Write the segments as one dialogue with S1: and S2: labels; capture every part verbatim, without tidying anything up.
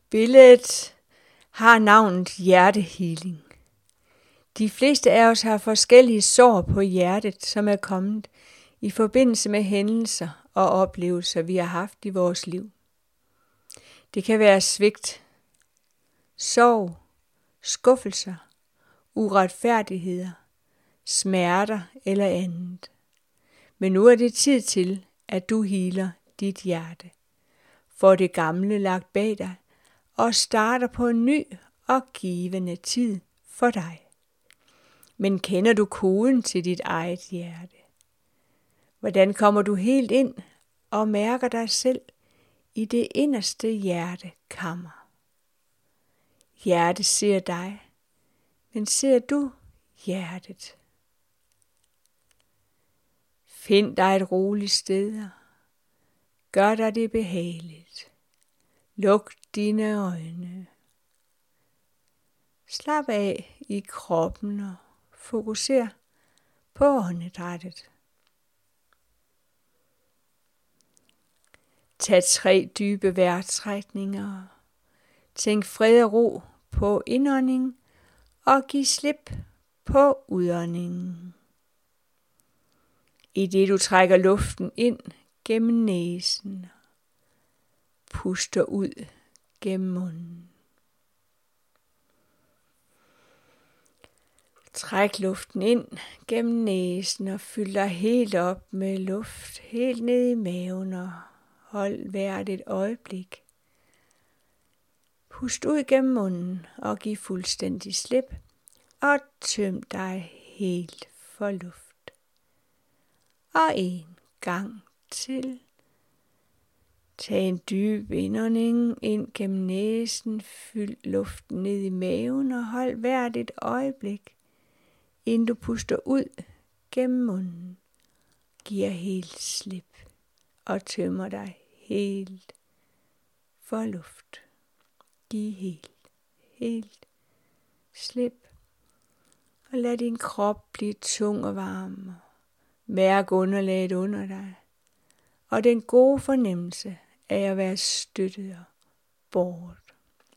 S1: Billedet har navnet hjertehealing. De fleste af os har forskellige sår på hjertet, som er kommet i forbindelse med hændelser og oplevelser, vi har haft i vores liv. Det kan være svigt, sorg, skuffelser, uretfærdigheder, smerter eller andet. Men nu er det tid til, at du healer dit hjerte. Får det gamle lagt bag dig og starter på en ny og givende tid for dig. Men kender du koden til dit eget hjerte? Hvordan kommer du helt ind og mærker dig selv i det inderste hjertekammer? Hjertet ser dig, men ser du hjertet? Find dig et roligt sted. Gør dig det behageligt. Luk dine øjne. Slap af i kroppen og fokuser på åndedrættet. Tag tre dybe vejrtrækninger. Tænk fred og ro på indånding og giv slip på udåndingen. I det du trækker luften ind gennem næsen, puster ud gennem munden. Træk luften ind gennem næsen og fyld dig helt op med luft helt ned i maven og hold hvert et øjeblik. Pust ud gennem munden og giv fuldstændig slip og tøm dig helt for luft. Og en gang til. Tag en dyb indånding ind gennem næsen, fyld luften ned i maven og hold hvert et øjeblik, inden du puster ud gennem munden. Giver helt slip og tømmer dig helt for luft. Giv helt, helt slip og lad din krop blive tung og varm. Mærk underlaget under dig og den gode fornemmelse af at være støttet og båret.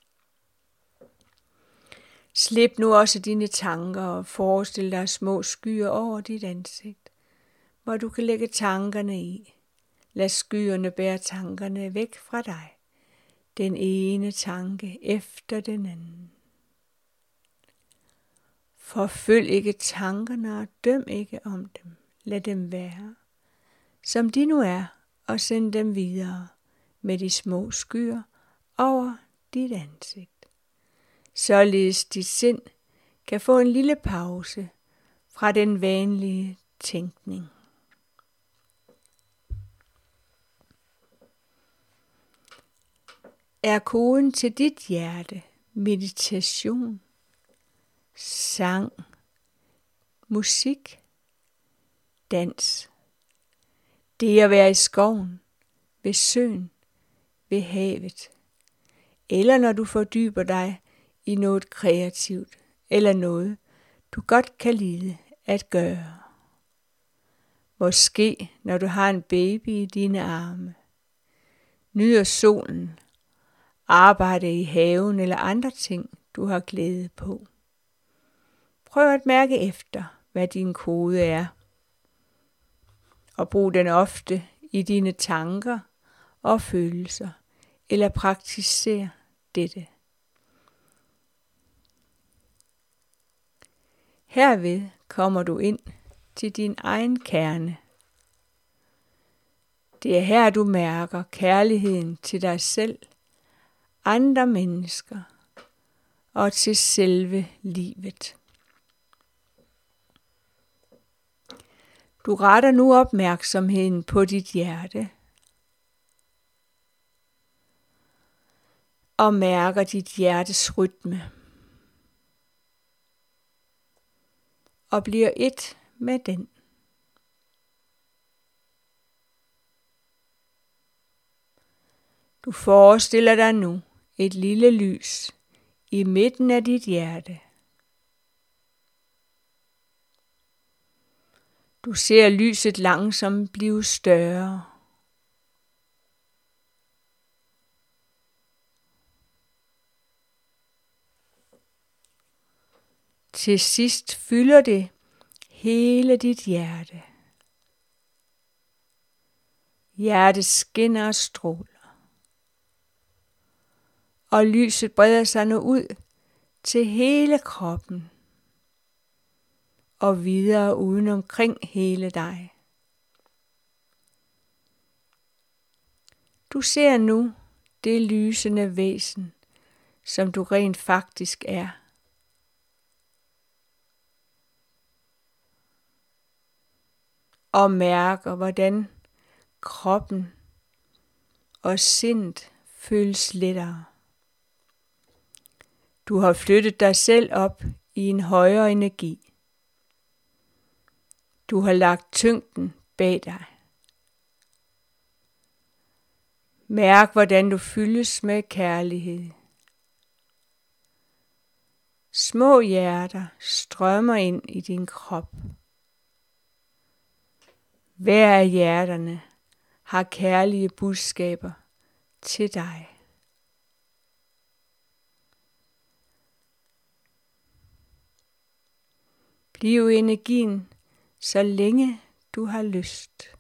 S1: Slip nu også dine tanker og forestil dig små skyer over dit ansigt, hvor du kan lægge tankerne i. Lad skyerne bære tankerne væk fra dig. Den ene tanke efter den anden. Forfølg ikke tankerne og døm ikke om dem. Lad dem være, som de nu er, og send dem videre med de små skyer over dit ansigt. Således dit sind kan få en lille pause fra den vanlige tænkning. Er koden til dit hjerte meditation, sang, musik, dans? Det at være i skoven, ved søen, ved havet, eller når du fordyber dig i noget kreativt, eller noget du godt kan lide at gøre. Måske når du har en baby i dine arme, nyder solen, arbejder i haven eller andre ting, du har glæde på. Prøv at mærke efter, hvad din kode er, og brug den ofte i dine tanker og følelser, eller praktiser dette. Herved kommer du ind til din egen kerne. Det er her, du mærker kærligheden til dig selv, andre mennesker og til selve livet. Du retter nu opmærksomheden på dit hjerte og mærker dit hjertes rytme og bliver et med den. Du forestiller dig nu et lille lys i midten af dit hjerte. Du ser lyset langsomt blive større. Til sidst fylder det hele dit hjerte. Hjertet skinner og stråler. Og lyset breder sig nu ud til hele kroppen og videre uden omkring hele dig. Du ser nu det lysende væsen, som du rent faktisk er. Og mærker, hvordan kroppen og sindet føles lettere. Du har flyttet dig selv op i en højere energi. Du har lagt tyngden bag dig. Mærk, hvordan du fyldes med kærlighed. Små hjerter strømmer ind i din krop. Hver af hjerterne har kærlige budskaber til dig. Bliv energien, så længe du har lyst.